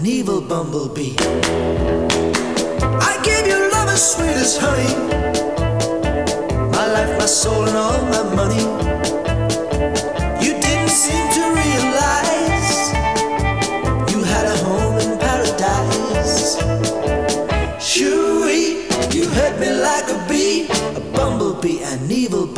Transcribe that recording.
an evil bumblebee. I gave you love as sweet as honey, my life, my soul, and all my money.